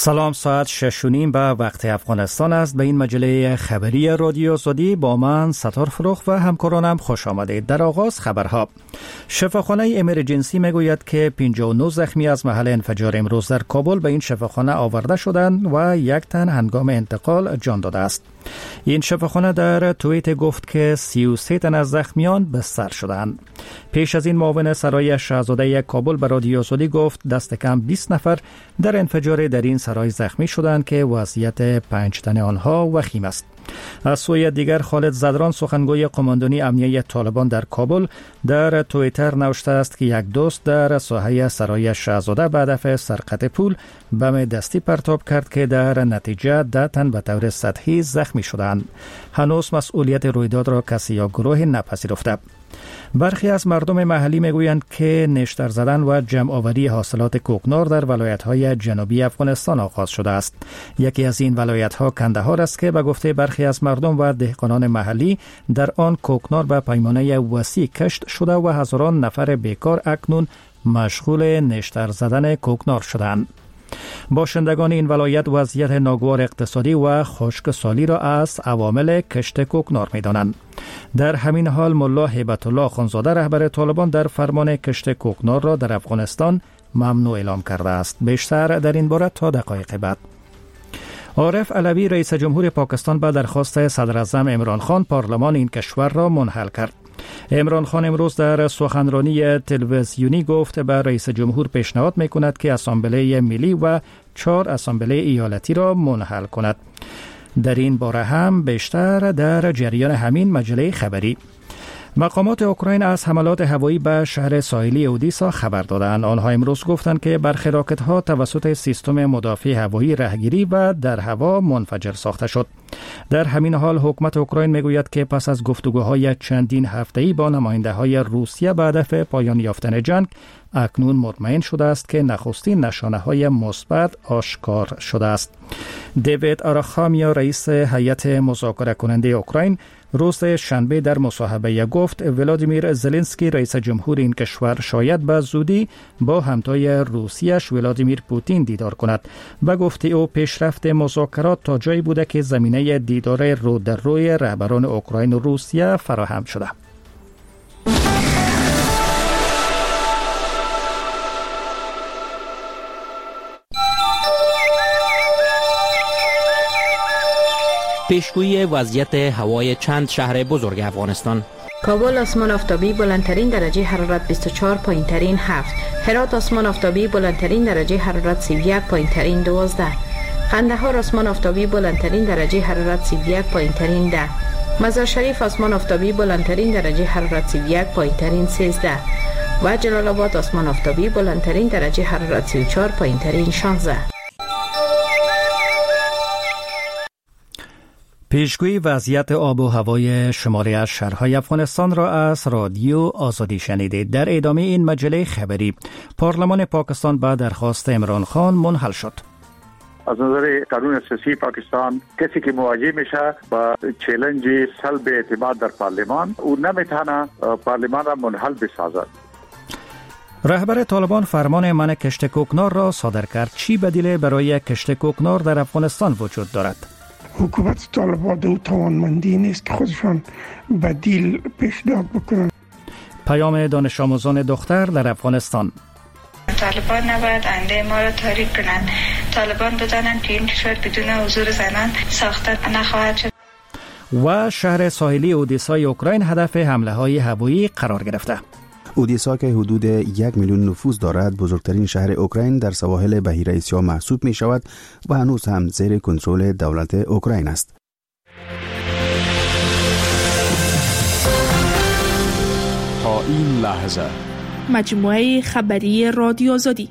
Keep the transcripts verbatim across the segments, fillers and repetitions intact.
سلام، ساعت شش و نیم به وقت افغانستان است. به این مجله خبری رادیو آزادی با من ستار فروخ و همکارانم خوش آمدید. در آغاز خبرها. شفاخانه امرجنسی میگوید که پنجاه و نه زخمی از محل انفجار امروز در کابل به این شفاخانه آورده شدند و یک تن هنگام انتقال جان داده است. این شفاخانه در توییت گفت که سی و سه تن از زخمیان بستر شدند. پیش از این معاون سرای شاهزاده کابل به رادیو آزادی گفت دست کم بیست نفر در انفجار در این سرای زخمی شدند که وضعیت پنج تن آنها وخیم است. از سوی دیگر خالد زدران سخنگوی قماندانی امنیه طالبان در کابل در توییتر نوشته است که یک دوست در ساحه سرای شاهزاده به هدف سرقت پول بم دستی پرتاب کرد که در نتیجه ده تن به طور سطحی زخمی شدند. هنوز مسئولیت رویداد را کسی یا گروه نپذیرفته. برخی از مردم محلی میگویند که نشتر زدن و جمع آوری حاصلات کوکنار در ولایت‌های جنوبی افغانستان آغاز شده است. یکی از این ولایت‌ها کندهار است که به گفته برخی از مردم و دهقانان محلی در آن کوکنار به پیمانه وسیع کشت شده و هزاران نفر بیکار اکنون مشغول نشتر زدن کوکنار شدند. باشندگان این ولایت وضعیت ناگوار اقتصادی و خشکسالی را از عوامل کشت کوکنار می‌دانند. در همین حال ملا هیبت الله خانزاده رهبر طالبان در فرمان کشت کوکنار را در افغانستان ممنوع اعلام کرده است. بیشتر در این باره تا دقایق بعد. عارف علوی رئیس جمهور پاکستان به درخواست صدر اعظم عمران خان پارلمان این کشور را منحل کرد. عمران خان امروز در سخنرانی تلویزیونی گفت به رئیس جمهور پیشنهاد می‌کند که اسامبله ملی و چهار اسامبله ایالتی را منحل کند. در این باره هم بیشتر در جریان همین مجله خبری. مقامات اوکراین از حملات هوایی به شهر ساحلی اودیسا خبر دادند. آنها امروز گفتند که برخی راکت‌ها توسط سیستم مدافع هوایی رهگیری و در هوا منفجر ساخته شد. در همین حال حکومت اوکراین میگوید که پس از گفتگوهای چندین هفته‌ای با نماینده‌های روسیه به هدف پایان یافتن جنگ اکنون مطمئن شده است که نخستین نشانه‌های مثبت آشکار شده است. دیوید آراخامیا رئیس هیئت مذاکره کننده اوکراین روز شنبه در مصاحبه گفت ولادیمیر زلنسکی رئیس جمهور این کشور شاید به زودی با همتای روسیش ولادیمیر پوتین دیدار کند. و گفته او پیشرفت مذاکرات تا جایی بوده که زمینه دیدار رو در روی رهبران اوکراین و روسیه فراهم شده. پیشگویی وضعیت هوای چند شهر بزرگ افغانستان. کابل آسمان آفتابی بلندترین درجه حرارت بیست و چهار، پایینترین هفت. هرات آسمان آفتابی بلندترین درجه حرارت سی و یک، پایینترین دوازده. قندهار آسمان آفتابی بلندترین درجه حرارت سی و یک، پایینترین ده. مزار شریف آسمان آفتابی بلندترین درجه حرارت سی و یک، پایینترین سیزده. و جلال آباد آسمان آفتابی بلندترین درجه حرارت سی و چهار، پایینترین شانزده. پیشگویی وضعیت آب و هوای شماری از شهرهای افغانستان را از رادیو آزادی شنیدید. در ادامه این مجله خبری، پارلمان پاکستان به درخواست عمران خان منحل شد. از نظر قانون اساسی پاکستان کسی که مواجه میشه با چالش سلب اعتماد در پارلمان او نمیتونه پارلمان را منحل بسازد. رهبر طالبان فرمان منع کشت کوکنار را صادر کرد. چی بدیل برای کشت کوکنار در افغانستان وجود دارد؟ حکومت طالبان دو توانمندی نیست که خودشان بدیل پیشنهاد بکنند. پیام دانش آموزان دختر در افغانستان. طالبان نباید آینده ما را تاریک کنند. طالبان بدانند که این کشور بدون حضور زنان ساخته نخواهد شد. و شهر ساحلی اودیسای اوکراین هدف حمله های هوایی قرار گرفته. اودیسا که حدود یک میلیون نفوس دارد بزرگترین شهر اوکراین در سواحل بحیره اسیا محسوب می شود و هنوز هم زیر کنترل دولت اوکراین است. تا این لحظه مجموعه خبری رادیو آزادی.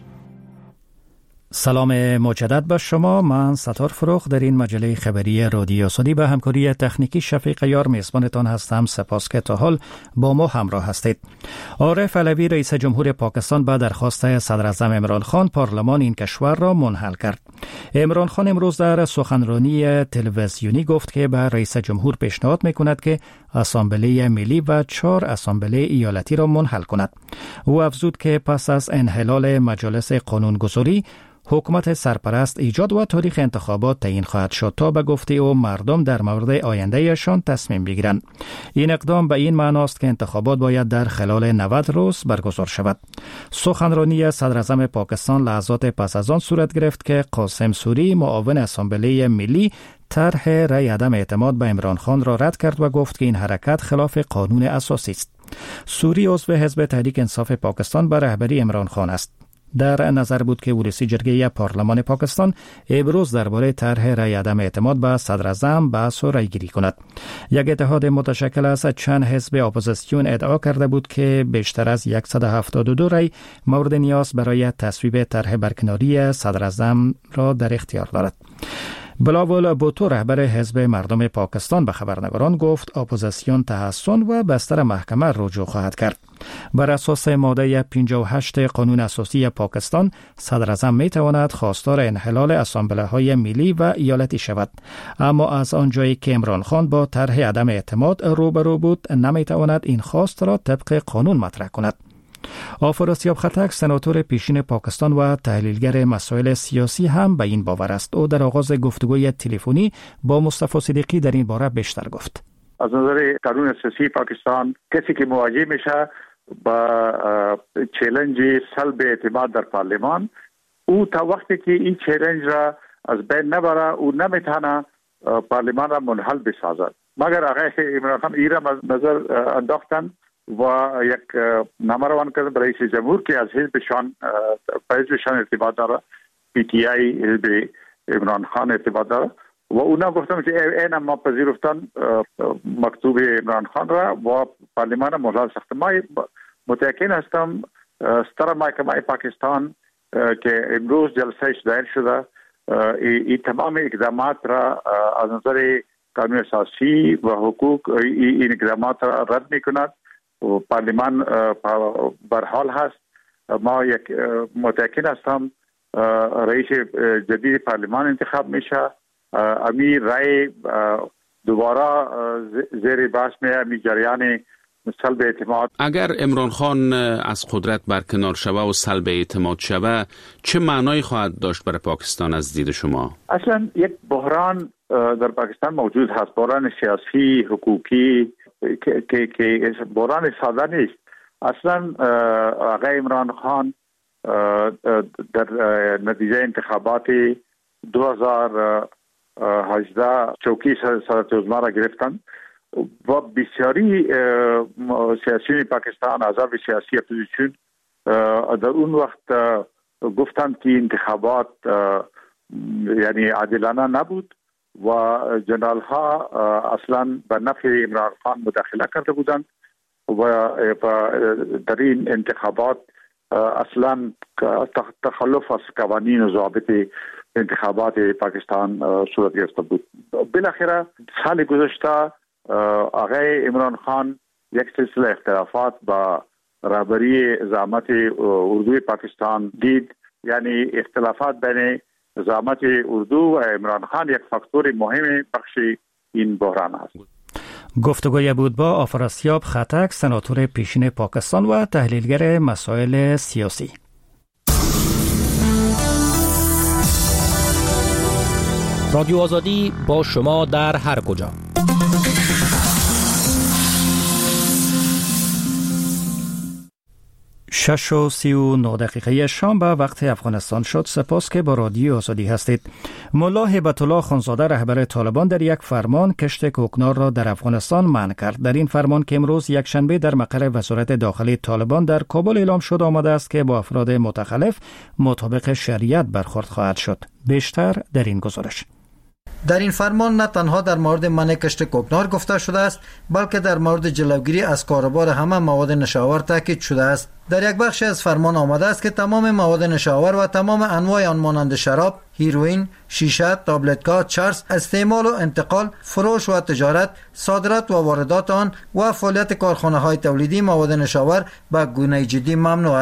سلام مجدد به شما. من ستار فروخ در این مجله خبری رادیو آزادی به همکاری تکنیکی شفیق یار میزبانتان هستم. سپاس که تا حال با ما همراه هستید. عارف علوی رئیس جمهور پاکستان به درخواست صدر اعظم عمران خان پارلمان این کشور را منحل کرد. عمران خان امروز در سخنرانی تلویزیونی گفت که به رئیس جمهور پیشنهاد میکند که اسامبله ملی و چهار اسامبله ایالتی را منحل کند. او افزود که پس از انحلال مجالس قانونگذاری حکومت سرپرست ایجاد و تاریخ انتخابات تعیین خواهد شد تا به گفته او مردم در مورد آیندهشان تصمیم بگیرند. این اقدام به این معناست که انتخابات باید در خلال نود روز برگزار شود. سخنرانی صدر اعظم پاکستان لحظات پس از آن صورت گرفت که قاسم سوری معاون اسامبله ملی طرح رأی عدم اعتماد به عمران خان را رد کرد و گفت که این حرکت خلاف قانون اساسی است. سوری عضو حزب تحریک انصاف پاکستان به رهبری عمران خان است. در نظر بود که ولسی جرگه پارلمان پاکستان امروز درباره طرح رأی عدم اعتماد به صدر اعظم بحث و رأی گیری کند. یک اتحاد متشکل از چند حزب اپوزیسیون ادعا کرده بود که بیشتر از صد و هفتاد و دو رأی مورد نیاز برای تصویب طرح برکناری صدر اعظم را در اختیار دارد. بلاول بوتو رهبر حزب مردم پاکستان به خبرنگاران گفت اپوزیسیون تحسن و بستر محکمه رجوع خواهد کرد. بر اساس ماده پنجاه و هشت قانون اساسی پاکستان صدر اعظم می تواند خواستار انحلال اسامبله های ملی و ایالتی شود، اما از آنجایی که عمران خان با طرح عدم اعتماد روبرو بود نمی تواند این خواست را طبق قانون مطرح کند. آفراسیاب خطک سناتور پیشین پاکستان و تحلیلگر مسائل سیاسی هم به این باور است. او در آغاز گفتگوی تلفنی با مصطفی صدیقی در این باره بیشتر گفت. از نظر قانون اساسی پاکستان کسی که مواجه میشه با چالش سلب اعتماد در پارلمان، او تا وقتی که این چالش را از بین نبره او نمیتونه پارلمان را منحل بسازد. مگر آقای عمران خان ایرا نظر انداختن و یک نامه روان کردن به رئیس جمهور که از حزبشان حزبشان ارتباط داره، پی تی آی حزب عمران خان ارتباط داره و اونا گفتن که این ما پذیرفتن مکتوب عمران خان را و پارلمان منحل ساخت. ما متأکد هستم ستر محکمه پاکستان که امروز جلسهش دایر شده این تمام اقدامات را از نظر قانون اساسی و حقوق این اقدامات را رد میکند و پارلمان برحال هست. ما یک متأکد هستم رئیس جدید پارلمان انتخاب میشه، امی رای دوباره زیر بحث میه، امی جریان سلب اعتماد. اگر عمران خان از قدرت برکنار شوه و سلب اعتماد شوه چه معنایی خواهد داشت برای پاکستان از دید شما؟ اصلا یک بحران در پاکستان موجود هست، بحران سیاسی حقوقی که که که بحران ساده نیست. اصلا آقای عمران خان در نتیجه انتخابات دو هزار و هجده چوکی صدارت عظما را گرفتند و بسیاری سیاسیون پاکستان، احزاب سیاسی اپوزیسیون در اون وقت گفتند که انتخابات یعنی عادلانه نبود و جنرال ها اصلا به نفع عمران خان مداخله کرده بودند و در این انتخابات اصلا تخلف از قوانین و ضوابط انتخابات پاکستان صورت گرفته بود. بالاخره سال گذشته آقای عمران خان یک سلسله اختلافات با رهبری زعامت اردوی پاکستان دید، یعنی اختلافات بین زعامت اردو و عمران خان یک فاکتور مهم بخش این بحران است. گفتگوی بود با آفراسیاب خطک سناتور پیشین پاکستان و تحلیلگر مسائل سیاسی. رادیو آزادی با شما در هر کجا. شش و سی و نه دقیقه شام به وقت افغانستان شد. سپاس که با رادیو آزادی هستید. ملا هیبت الله خانزاده رهبر طالبان در یک فرمان کشت کوکنار را در افغانستان منع کرد. در این فرمان که امروز یک شنبه در مقر وزارت داخلی طالبان در کابل اعلام شد آمده است که با افراد متخلف مطابق شریعت برخورد خواهد شد. بیشتر در این گزارش. در این فرمان نه تنها در مورد منع کشت کوکنار گفته شده است، بلکه در مورد جلوگیری از کاروبار همه مواد نشاور تاکید شده است. در یک بخش از فرمان آمده است که تمام مواد نشاور و تمام انواع آن مانند شراب، هیروئین، شیشه، تابلت‌ها، چرس، استعمال و انتقال، فروش و تجارت، صادرات و واردات آن و فعالیت کارخانه‌های تولیدی مواد نشاور به گونه جدی ممنوع است.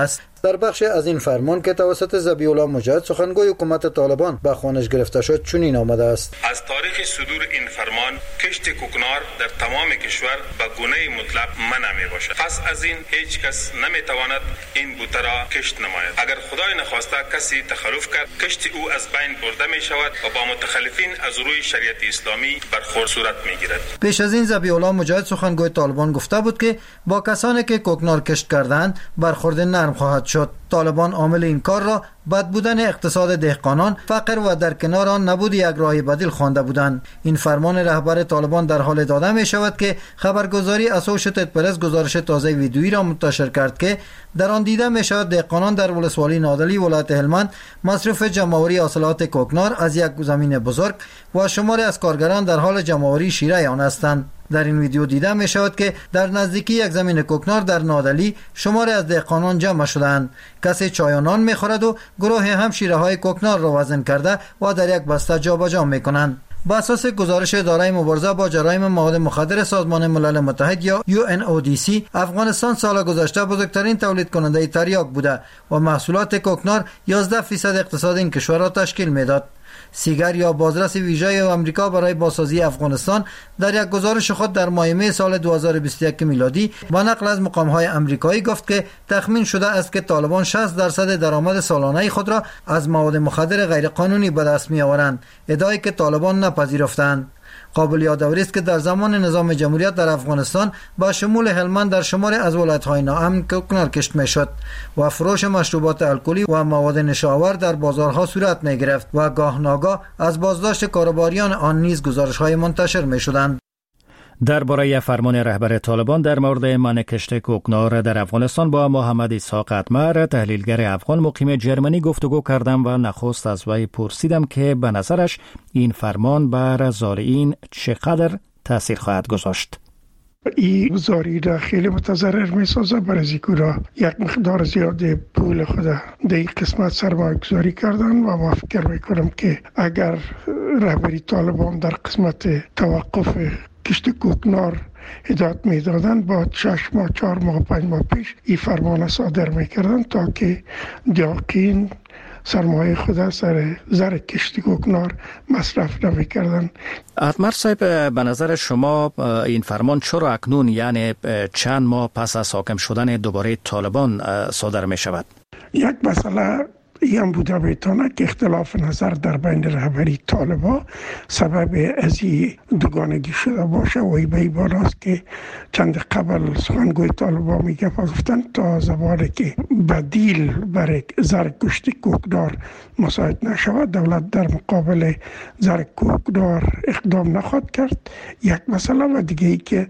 در بخش از این فرمان که توسط ذبیح الله مجاهد سخنگوی حکومت طالبان به خوانش گرفته شد چنین آمده است: از تاریخ صدور این فرمان کشت کوکنار در تمام کشور به گونه مطلق منع می باشد. پس از این هیچ کس نمی تواند این بوته را کشت نماید. اگر خدای نخواسته کسی تخلف کرد، کشت او از بین برده می شود و با متخلفین از روی شریعت اسلامی برخورد صورت می گیرد. پیش از این ذبیح الله مجاهد سخنگوی طالبان گفته بود که با کسانی که کوکنار کشت کردند برخورد نرم خواهد شد. طالبان عامل این کار را بد بودن اقتصاد دهقانان، فقر و در کنار آن نبود یک راه بدیل خوانده بودند. این فرمان رهبر طالبان در حال داده می شود که خبرگزاری اسوشیتد پرس گزارش تازه ویدیویی را منتشر کرد که در آن دیده می شود دهقانان در ولسوالی نادلی ولایت هلمند مصرف جمع‌آوری حاصلات کوکنار از یک زمین بزرگ و شماری از کارگران در حال جمع‌آوری شیره آن هستند. در این ویدیو دیده می شود که در نزدیکی یک زمین کوکنار در نادلی شماری از دهقانان جمع شدند. کسی چای و نان می خورد و گروه هم شیره های کوکنار را وزن کرده و در یک بسته جابجا می کنند. با اساس گزارش اداره مبارزه با جرایم مواد مخدر سازمان ملل متحد یا یو ان او دی سی، افغانستان سال گذشته بزرگترین تولید کننده تریاک بوده و محصولات کوکنار یازده درصد اقتصاد این کشور را تشکیل میداد. سیگر یا بازرس ویژه آمریکا برای بازسازی افغانستان در یک گزارش خود در ماه می سال دو هزار و بیست و یک میلادی با نقل از مقام‌های آمریکایی گفت که تخمین شده است که طالبان شصت درصد درآمد سالانه خود را از مواد مخدر غیرقانونی به دست می‌آورند، ادعایی که طالبان نپذیرفتند. قابل یادآوری است که در زمان نظام جمهوریت در افغانستان با شمول هلمند در شماری از ولایت‌های ناامن کوکنار کشت می‌شد و فروش مشروبات الکلی و مواد نشاور در بازارها صورت می‌گرفت و گاه ناگاه از بازداشت کاروباریان آن نیز گزارش‌های منتشر می‌شدند. درباره فرمان رهبر طالبان در مورد منع کشت کوکنار در افغانستان با محمد اسحاق اتمر، تحلیلگر افغان مقیم جرمنی گفتگو کردم و نخست از وی پرسیدم که به نظرش این فرمان بر زارعین چقدر تاثیر خواهد گذاشت. این زاری را خیلی متضرر می سازه، برای که یک مقدار زیاد پول خود در این قسمت سرمایه گذاری کردن و ما فکر می کنم که اگر رهبری طالبان در قسمت توقف کشت کوکنار هدایت می دادن با شش ماه چهار ماه پنج ماه پیش این فرمان صادر می کردن تا که دیاقین سرمایه خود سر زر کشت کوکنار مصرف نمی کردن. اتمر صاحب، به نظر شما این فرمان چرا اکنون، یعنی چند ماه پس از حاکم شدن دوباره طالبان صادر می شود؟ یک مسئله این هم بوده بیتانه که اختلاف نظر در بین رهبری طالبا سبب از این دوگانگی شده باشه و ای به بالاست که چند قبل سخنگوی طالبا میگه گفتن تا زمانی که بدیل برای زر گوشت کوکنار مساعد نشود دولت در مقابل زر کوکنار اقدام نخواهد کرد. یک مسئله و دیگه ای که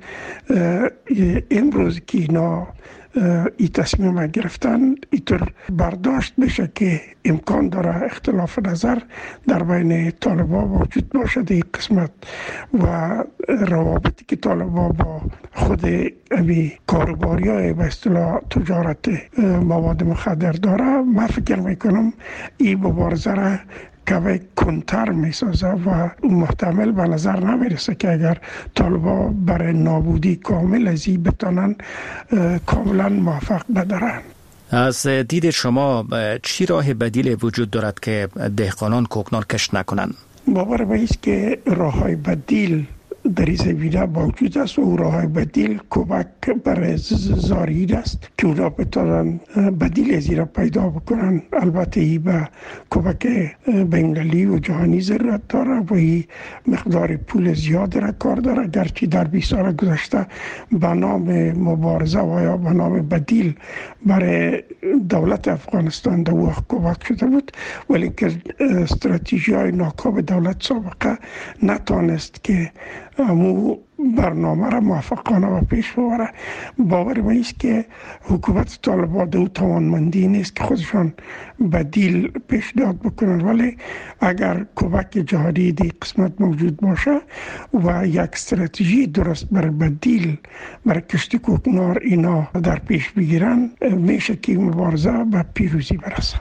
امروز که اینا این تصمیم گرفتن اینطور برداشت بشه که امکان داره اختلاف نظر در بین طالبا وجود باشه در این قسمت و روابطی که طالبا با خود امی کاروباری های به اصطلاح تجارت مواد مخدر داره. من فکر میکنم این مبارزه را که کنتر میسازه و محتمل به نظر نمیرسه که اگر طالبا برای نابودی کامل از این بتانن کاملا موفق بدارن. از دید شما چی راه بدیل وجود دارد که دهقانان کوکنار کشت نکنند؟ باور به است که راه های بدیل در این زمینه موجود است و راه های بدیل کمک برای زارعین است که اونا بتانن بدیل از این را پیدا بکنن. البته ای به کمک بین‌المللی و جهانی ضرورت داره و ای مقدار پول زیاد را کار داره، گرچه در بیست سال گذشته به نام مبارزه و یا به نام بدیل برای دولت افغانستان در وقت کمک شده بود، ولی که استراتژی های ناکام دولت سابقه نتانست که امو برنامه را موفقانه و پیش ببره. باور من است که حکومت طالبان دو توانمندی نیست که خودشان بدیل پیشنهاد بکنن، ولی اگر کمک جهانی دی قسمت موجود باشه و یک استراتژی درست بر بدیل بر کشت کوکنار اینا در پیش بگیرن، میشه که مبارزه به پیروزی برسه.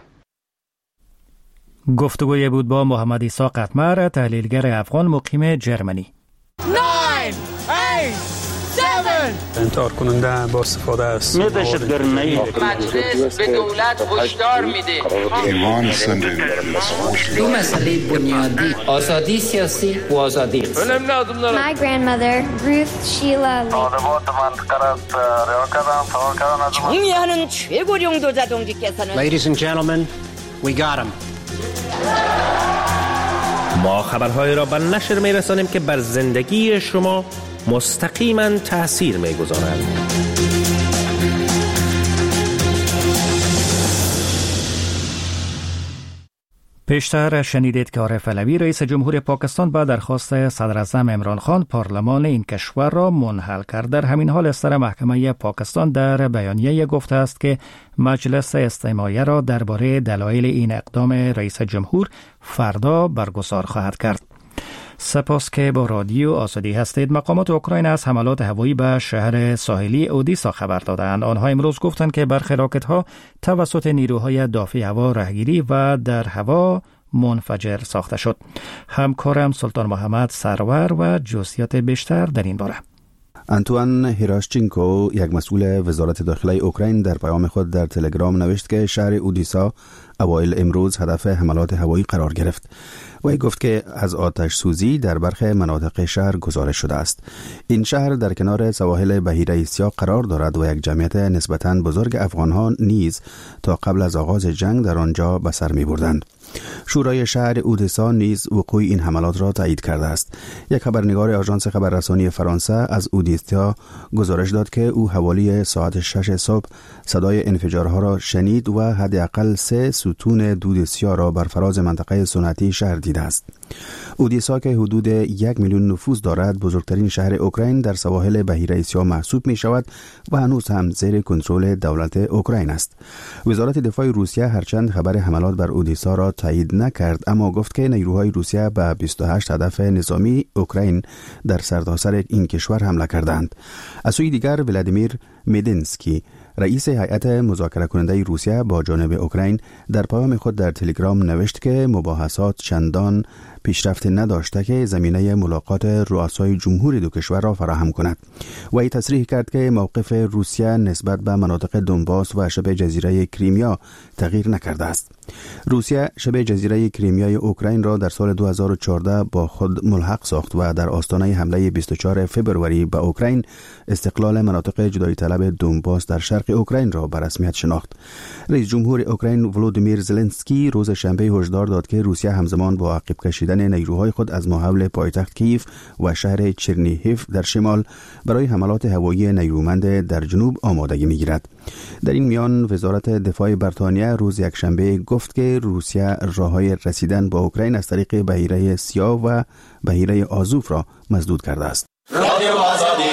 گفتگوی بود با محمد اسحاق اتمر، تحلیلگر افغان مقیم جرمنی. nine, eight, seven انتحار کننده با استفاده از دهشتگری مجلس به دولت هشدار میده ایمان سنده دو مسئله بنیادی آزادی سیاسی و آزادی My grandmother Ruth Sheila 정의하는 최고령도 자동직께서는 Ladies and gentlemen, we got him. ما خبرهای را به نشر می‌رسانیم که بر زندگی شما مستقیما تأثیر می‌گذارند. پیشتر شنیدید که عارف علوی رئیس جمهور پاکستان با درخواست صدر اعظم عمران خان پارلمان این کشور را منحل کرد. در همین حال سر محکمه پاکستان در بیانیه گفته است که مجلس استماعیه را درباره دلایل این اقدام رئیس جمهور فردا برگزار خواهد کرد. سپاس که با رادیو آزادی هستید. مقامات اوکراین از حملات هوایی به شهر ساحلی اودیسا خبر دادند. آنها امروز گفتند که برخی راکت‌ها توسط نیروهای دافع هوا راهگیری و در هوا منفجر ساخته شد. همکارم سلطان محمد سرور و جزئیات بیشتر در این باره. آنتوان هیراشچینکو، یک مسئول وزارت داخلی اوکراین، در پیام خود در تلگرام نوشت که شهر اودیسا اوایل امروز هدف حملات هوایی قرار گرفت. وی گفت که از آتش سوزی در برخی مناطق شهر گزارش شده است. این شهر در کنار سواحل بحیره سیاه قرار دارد و یک جمعیت نسبتاً بزرگ افغان‌ها نیز تا قبل از آغاز جنگ در آنجا به سر می‌بردند. شورای شهر اودیسا نیز وقوع این حملات را تایید کرده است. یک خبرنگار آژانس خبررسانی فرانسه از اودیسا گزارش داد که او حوالی ساعت شش صبح صدای انفجارها را شنید و حداقل سه ستون دود سیاه را بر فراز منطقه صنعتی شهر دیده است. اودیسا که حدود یک میلیون نفوذ دارد، بزرگترین شهر اوکراین در سواحل بحیره سیاه محسوب می شود و هنوز هم زیر کنترل دولت اوکراین است. وزارت دفاع روسیه هرچند خبر حملات بر اودیسا را تایید نکرد، اما گفت که نیروهای روسیه به بیست و هشت هدف نظامی اوکراین در سرتاسر این کشور حمله کردند. از سوی دیگر ولادیمیر مدینسکی، رئیس هیئت مذاکره کننده روسیه با جانب اوکراین، در پیام خود در تلگرام نوشت که مباحثات چندان پیشرفت نداشته که زمینه ملاقات رؤسای جمهور دو کشور را فراهم کند. وی تصریح کرد که موقف روسیه نسبت به مناطق دونباس و شبه جزیره کریمیا تغییر نکرده است. روسیه شبه جزیره کریمیای اوکراین را در سال دو هزار و چهارده با خود ملحق ساخت و در آستانه حمله بیست و چهارم فوریه به اوکراین استقلال مناطق جدایی طلب دونباس در شرق اوکراین را به رسمیت شناخت. رئیس جمهور اوکراین ولودیمیر زلنسکی روز شنبه هشدار داد که روسیه همزمان با عقب کشیدن نیروهای خود از ماحول پایتخت کیف و شهر چرنیهیف در شمال برای حملات هوایی نیرومند در جنوب آمادگی می‌گیرد. در این میان وزارت دفاع بریتانیا روز یکشنبه گفت که روسیه راههای رسیدن به اوکراین از طریق بحیره سیاه و بحیره آزوف را مسدود کرده است. رادیو آزادی.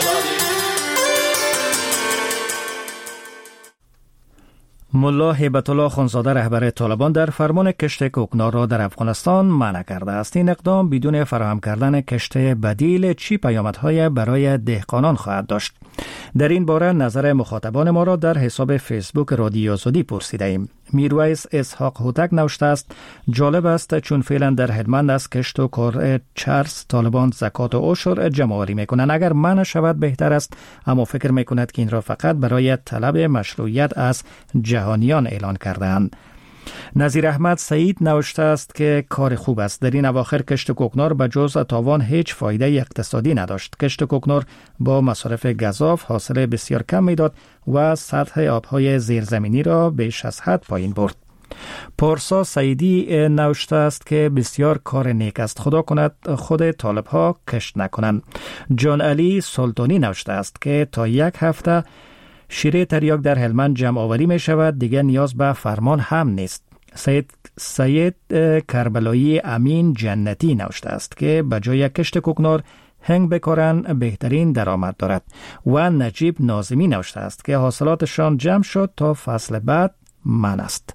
ملا هیبت الله خانزاده رهبر طالبان در فرمان کشت کوکنار را در افغانستان منع کرده است. این اقدام بدون فراهم کردن کشت بدیل چی پیامدهای برای دهقانان خواهد داشت؟ در این باره نظر مخاطبان ما را در حساب فیسبوک رادیو آزادی پرسیده ایم. میرویس اسحاق هوتک نوشته است: جالب است چون فعلا در هلمند از کشت و کار چرس طالبان زکات و عشر جمع‌آوری میکنند. اگر منع شود بهتر است، اما فکر میکند که این را فقط برای طلب مشروعیت از جهانیان اعلان کردند. نظیر احمد سعید نوشته است که کار خوب است. در این اواخر کشت کوکنار به جز تاوان هیچ فایده اقتصادی نداشت. کشت کوکنار با مصارف گزاف حاصل بسیار کم میداد و سطح آبهای زیرزمینی را بیش از حد پایین برد. پارسا سعیدی نوشته است که بسیار کار نیک است، خدا کند خود طالب ها کشت نکنند. جان علی سلطانی نوشته است که تا یک هفته شیره تریاک در هلمند جمع آوری می شود، دیگر نیاز به فرمان هم نیست. سید سید کربلایی امین جنتی نوشته است که به جای کشت کوکنار هنگ بکارن بهترین درآمد دارد. و نجیب ناظمی نوشته است که حاصلاتشان جمع شد تا فصل بعد من است.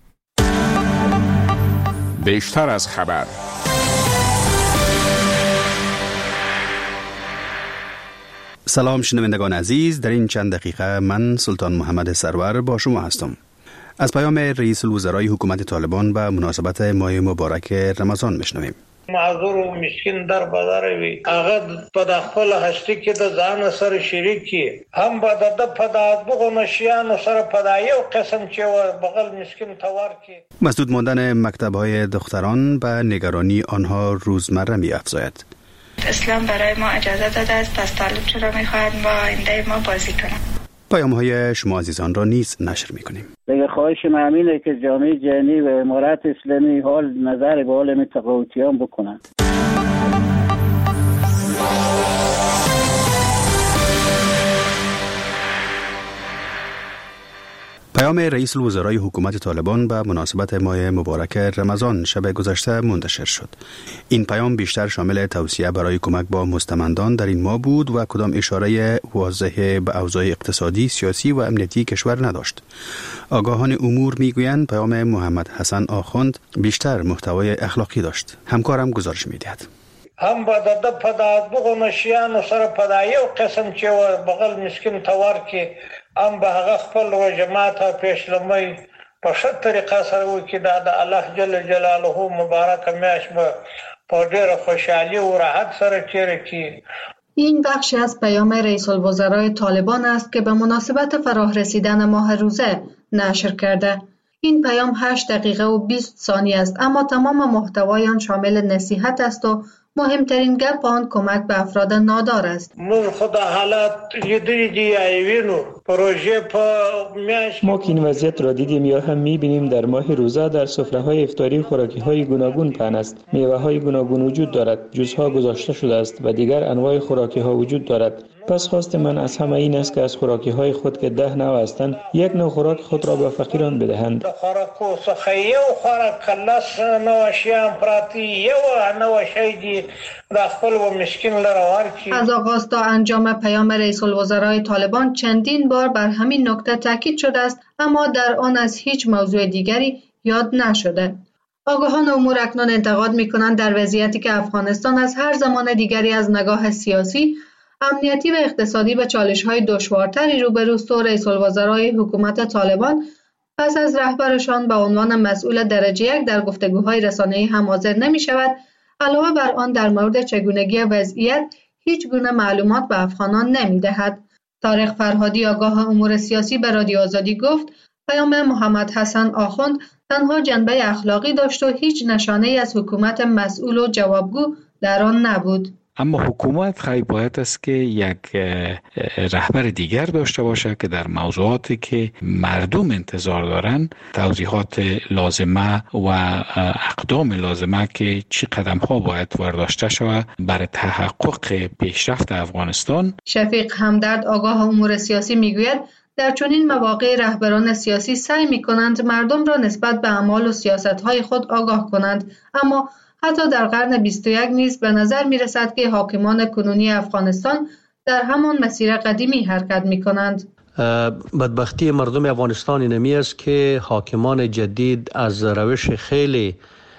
بیشتر از خبر. سلام شنوندگان عزیز، در این چند دقیقه من سلطان محمد سرور با شما هستم. از پیام رئیس الوزرای حکومت طالبان به مناسبت ماه مبارک رمضان میشنویم. معذور و مسکین در بدر وي هغه په خپل هستی کې د ځان سره شریکي هم به د په دغه نشيانو سره په یو قسم چې بغل مسکین توار کې مسدود ماندن مکتب‌های دختران به نگرانی آنها روزمره می‌افزاید. اسلام برای ما اجازه داده است پس طالب چرا می‌خواهد با آینده ما بازی کنند. پیام‌های شما عزیزان را نیز نشر می‌کنیم. دیگه خواهش من اینه که جامعه جهانی و امارات اسلامی حال نظر به حال متقاعدیان بکنند. پیام رئیس الوزرای حکومت طالبان به مناسبت ماه مبارک رمضان شب گذشته منتشر شد. این پیام بیشتر شامل توصیه برای کمک با مستمندان در این ماه بود و کدام اشاره واضح به اوضاع اقتصادی، سیاسی و امنیتی کشور نداشت. آگاهان امور میگویند پیام محمد حسن آخوند بیشتر محتوای اخلاقی داشت. همکارم گزارش میدهد. هم به د په دغه نشيانو سره په یو قسم چې بغل مسکین توار کې هم به هغه خپل و جماعت پیشلمۍ په ښه طریقه سره وکړي دا د الله جل جلاله مبارک میاشت به په ډېره خوشحالي و راحت سره تېره کړي. این بخشی از پیام رئیس الوزرای طالبان است که به مناسبت فرا رسیدن ماه روزه نشر کرده. این پیام هشت دقیقه و بیست ثانیه است اما تمام محتوای آن شامل نصیحت است و مهمترین گپ آن کمک به افراد نادار است. ما که این وضعیت را دیدیم یا هم می‌بینیم در ماه روزه در سفره‌های افطاری خوراکی‌های گوناگون پهن است. میوه‌های گوناگون وجود دارد، جوس‌ها گذاشته شده است و دیگر انواع خوراکی‌ها وجود دارد. پس خواست من از همه این است که از خوراکی‌های خود که ده نوع هستند یک نوع خوراک خود را به فقیران بدهند. از آغاز تا انجام پیام رئیس الوزرای طالبان چندین بار بر همین نکته تاکید شده است اما در آن از هیچ موضوع دیگری یاد نشده. آگاهان امور اکنون انتقاد می‌کنند در وضعیتی که افغانستان از هر زمان دیگری از نگاه سیاسی، امنیتی و اقتصادی به چالش‌های دشوارتری روبروست و رئیس الوزرای حکومت طالبان پس از رهبرشان به عنوان مسئول درجه یک در گفتگوهای رسانه‌ای هم حاضر نمی‌شود. علاوه بر آن در مورد چگونگی وضعیت هیچ گونه معلومات به افغانان نمی‌دهد. طارق فرهادی آگاه امور سیاسی به رادیو آزادی گفت پیام محمد حسن آخوند تنها جنبه اخلاقی داشت و هیچ نشانه‌ای از حکومت مسئول و جوابگو در آن نبود. اما حکومت خیلی باید است که یک رهبر دیگر داشته باشه که در موضوعاتی که مردم انتظار دارن توضیحات لازمه و اقدام لازمه که چی قدم ها باید برداشته شود برای تحقق پیشرفت افغانستان. شفیق همدرد آگاه امور سیاسی میگوید در چنین مواقع رهبران سیاسی سعی میکنند مردم را نسبت به اعمال و سیاست‌های خود آگاه کنند اما حتی در قرن بیست و یک نیز به نظر می رسد که حاکمان کنونی افغانستان در همان مسیر قدیمی حرکت می کنند. بدبختی مردم افغانستان اینمی است که حاکمان جدید از روش خیلی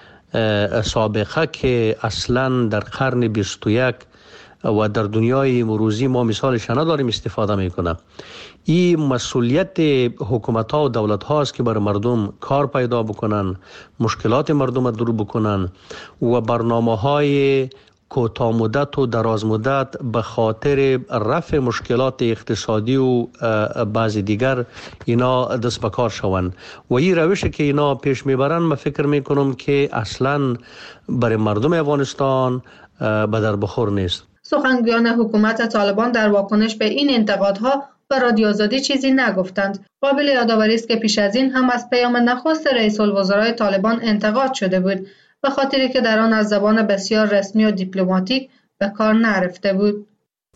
سابقه که اصلا در قرن بیست و یک و در دنیای امروزی ما مثالش نداریم استفاده می کنند. این مسئولیت حکومت ها و دولت ها است که بر مردم کار پیدا بکنن، مشکلات مردم دور بکنن و برنامه های کوتاه مدت و دراز مدت به خاطر رفع مشکلات اقتصادی و بعضی دیگر اینا دست به کار شوند و این روشی که اینا پیش میبرن من فکر میکنم که اصلا برای مردم افغانستان به در بخور نیست. سخنگویان حکومت طالبان در واکنش به این انتقادها و رادیو آزادی چیزی نگفتند. قابل یادآوری است که پیش از این هم از پیام نخست رئیس الوزرای طالبان انتقاد شده بود به خاطری که در آن از زبان بسیار رسمی و دیپلماتیک به کار نرفته بود.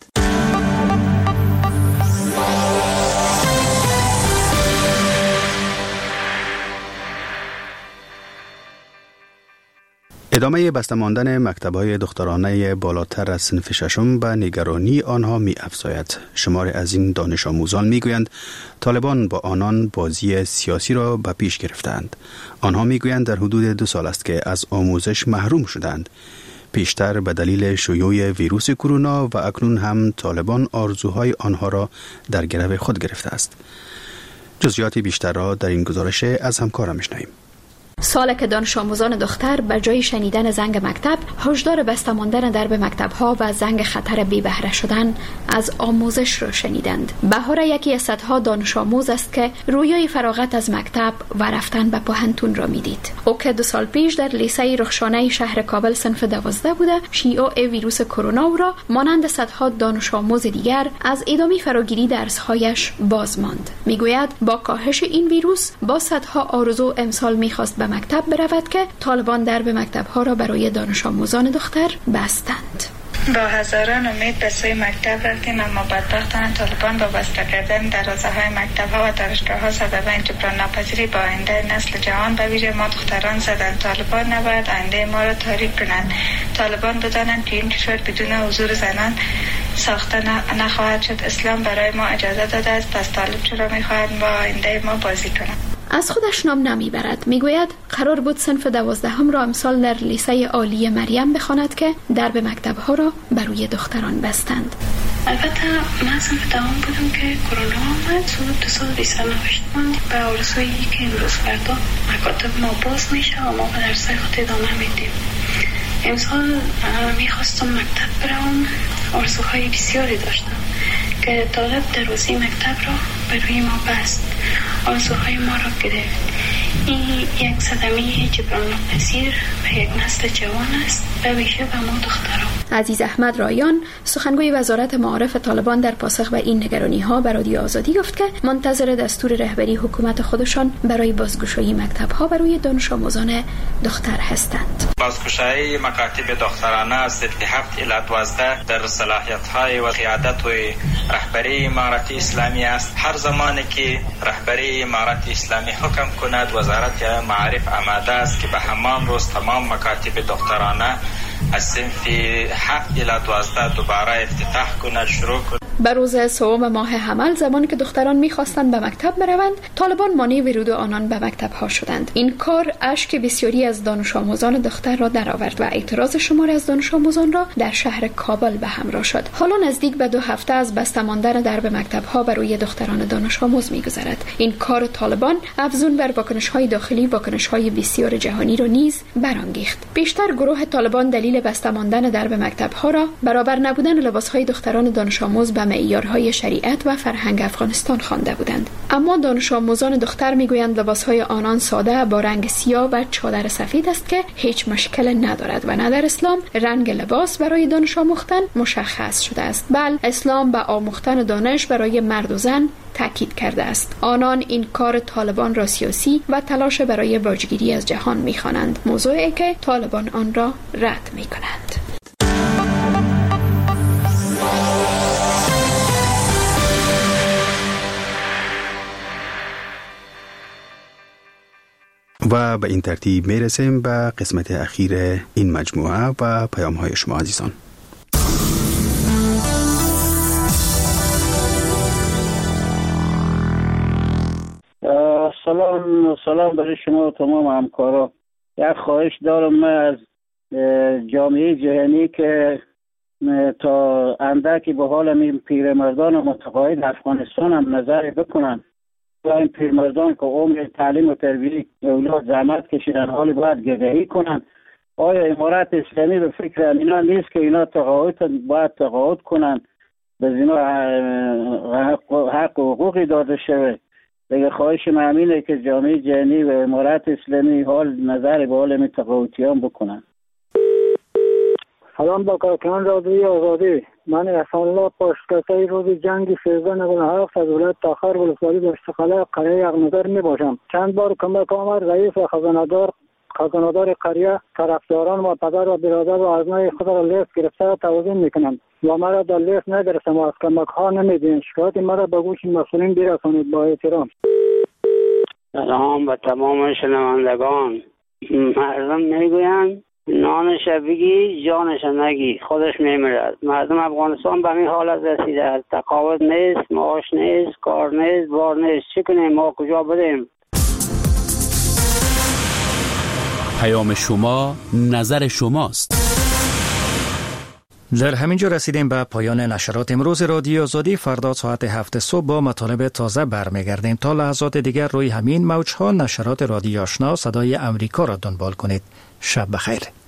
ادامه بسته ماندن مکتب‌های دخترانه بالاتر از صنف ششم به نگرانی آنها می افزاید. شمار از این دانش آموزان می گویند طالبان با آنان بازی سیاسی را به پیش گرفتند. آنها می گویند در حدود دو سال است که از آموزش محروم شدند. پیشتر به دلیل شیوع ویروس کرونا و اکنون هم طالبان آرزوهای آنها را در گرو خود گرفته است. جزئیات بیشتر را در این گزارش از همکارم می‌شنویم. سال که دانش آموزان دختر به جای شنیدن زنگ مکتب هشدار بسته ماندن درب مکتب‌ها و زنگ خطر بی بهره شدن از آموزش را شنیدند. بهاره یکی از صدها دانش آموز است که رویای فراغت از مکتب و رفتن به پوهنتون را میدید. او که دو سال پیش در لیسه رخشانه شهر کابل صنف دوازده بوده، شیوع ویروس کرونا را مانند صدها دانش آموز دیگر از ادامه فراگیری درس‌هایش باز ماند. میگوید با کاهش این ویروس با صدها آرزو امسال میخواست به مکتب برود که طالبان درب مکتب‌ها را برای دانش آموزان دختر بستند. با هزاران امید به سوی مکتب رفتیم، اما بدبختانه طالبان با بسته کردن دروازه های مکتب ها و دانشگاه ها سبب جبران ناپذیری با آینده نسل جوان به ویژه ما دختران زدند. طالبان نباید آینده ما را تاریک کنند. طالبان بدانند که این کشور بدون حضور زنان ساخته نخواهد شد. اسلام برای ما اجازه داده است، پس طالب چرا میخواهد با آینده ما بازی کنند؟ از خودش نام نمیبرد. میگوید قرار بود صنف دوازدهم را امسال در لیسه عالی مریم بخواند که درب مکتب‌ها را بر روی دختران بستند. البته من صنف دوم بودم که کرونا آمد، زود دو سال لیسه نوشتم به آرزویی که امروز فردا مکاتب ما باز میشه و ما به درسای خود ادامه میدیم. امسال میخواستم مکتب برم، آرزوهای بسیاری داشتم که طالب دروازه مکتب را بر روی ما بست، آرزوهای ما را گرفت. این یک صدمه جبران ناپذیر به یک نسل جوان است، به ویژه به ما دختران. عزیز احمد رایان، سخنگوی وزارت معارف طالبان، در پاسخ به این نگرانی‌ها به رادیو آزادی گفت که منتظر دستور رهبری حکومت خودشان برای بازگشایی مکتب‌ها بر روی دانش آموزان دختر هستند. بازگشایی مکاتب دخترانه از هفت الی دوازده در صلاحیت‌های و قیادت و رهبری امارت اسلامی است. هر زمانی که رهبری امارت اسلامی حکم کند، وزارت معارف آماده است که به همان روز تمام مکاتب دخترانه از صنف هفت الی دوازده دوباره افتتاح کند، شروع کند. به روز سوم ماه حمل، زمانی که دختران می‌خواستند به مکتب بروند، طالبان مانع ورود آنان به مکتب‌ها شدند. این کار اشک بسیاری از دانش آموزان دختر را درآورد و اعتراض شماری از دانش آموزان را در شهر کابل به همراه شد. حالا نزدیک به دو هفته از بسته ماندن درب مکتب‌ها بر روی دختران دانش آموز می‌گذرد. این کار طالبان افزون بر واکنش‌های داخلی، واکنش‌های بسیار جهانی را نیز برانگیخت. بیشتر گروه طالبان دلیل بسته ماندن درب مکتب‌ها را برابر نبودن لباس‌های دختران دانش آموز به معیارهای شریعت و فرهنگ افغانستان خوانده بودند. اما دانش آموزان دختر میگویند لباسهای آنان ساده با رنگ سیاه و چادر سفید است که هیچ مشکل ندارد و نه در اسلام رنگ لباس برای دانش آموختن مشخص شده است، بل اسلام به آموختن دانش برای مرد و زن تاکید کرده است. آنان این کار طالبان را سیاسی و تلاش برای باجگیری از جهان می‌خوانند، موضوعی که طالبان آن را رد می‌کنند. و به این ترتیب می رسیم به قسمت اخیر این مجموعه و پیام های شما عزیزان. سلام سلام برای شما و تمام همکارا. یک خواهش دارم من از جامعه جهانی که تا اندکی به حال این پیرمردان متقاعد افغانستان هم نظر بکنن و این پیرمردان که عمر تعلیم و تربیت اولاد زحمت کشیدن حال باید گدایی کنن. آیا امارت اسلامی به فکر اینا نیست که اینا تقاعد باید تقاعد کنن، به اینا حق و حقوقی داده شود؟ دیگه خواهش من همینه که جامعه جهانی و امارت اسلامی حال نظر به حال می تقاعدیان بکنن. سلام با کارکنان رادیوی آزادی. من احسان الله پاشکرده روز جنگ سیزده نود و هفت از ولایت تاخر ولسوالی دشتخاله قریه یغنظر می باشم. چند بار کمک آمد رئیس و خزاندار خزاندار قریه طرفداران و پدر و برادر و ازنای خود را لیست گرفته توضیح میکنند و مرا در لیست نگرفتم و از کمک ها نمیدین. شکایت مرا به گوش مسئولین برسانید. با احترام. سلام به تمام شنوندگان. مردم میگویند نانش بگی جانش نگی، خودش میمیرد. مردم افغانستان به این حالت رسیده است. تقاعد نیست، معاش نیست، کار نیست، بار نیست. چی کنیم؟ ما کجا بریم؟ پیام شما نظر شماست. در همینجا رسیدیم به پایان نشرات امروز رادیو آزادی. فردا ساعت هفت صبح با مطالب تازه برمیگردیم. تا لحظات دیگر روی همین موجها نشرات رادیو آشنا صدای امریکا را دنبال کنید. شب بخیر.